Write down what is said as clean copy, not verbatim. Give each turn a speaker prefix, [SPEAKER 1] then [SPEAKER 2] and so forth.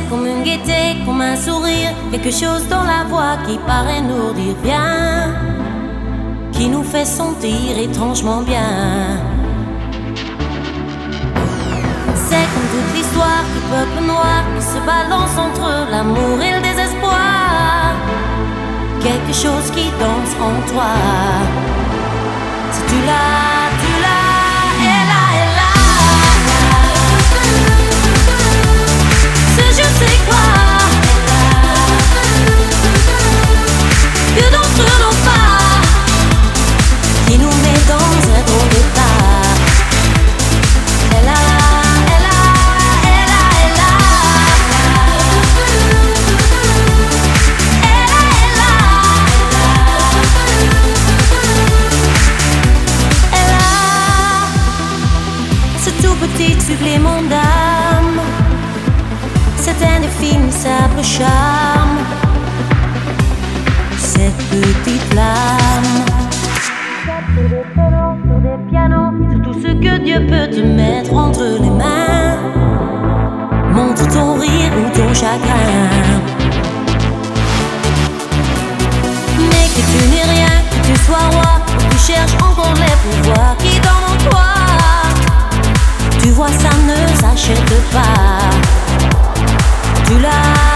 [SPEAKER 1] comme une gaieté, comme un sourire, quelque chose dans la voix qui paraît nous dire bien, qui nous fait sentir étrangement bien. C'est comme toute l'histoire du peuple noir qui se balance entre l'amour et le désespoir. Quelque chose qui danse en toi. Si tu l'as, elle a. Ce je sais quoi que d'entre nos pas qui nous met dans un drôle d'état. Elle a. Petit supplément d'âme, c'est un indéfinissable charme, cette petite flamme. Sur des violons, sur des pianos, sur tout ce que Dieu peut te mettre entre les mains. Montre ton rire ou ton chagrin, mais que tu n'es rien, que tu sois roi, que tu cherches encore les pouvoirs qui dorment en toi. Tu vois, ça ne s'achète pas. Tu l'as.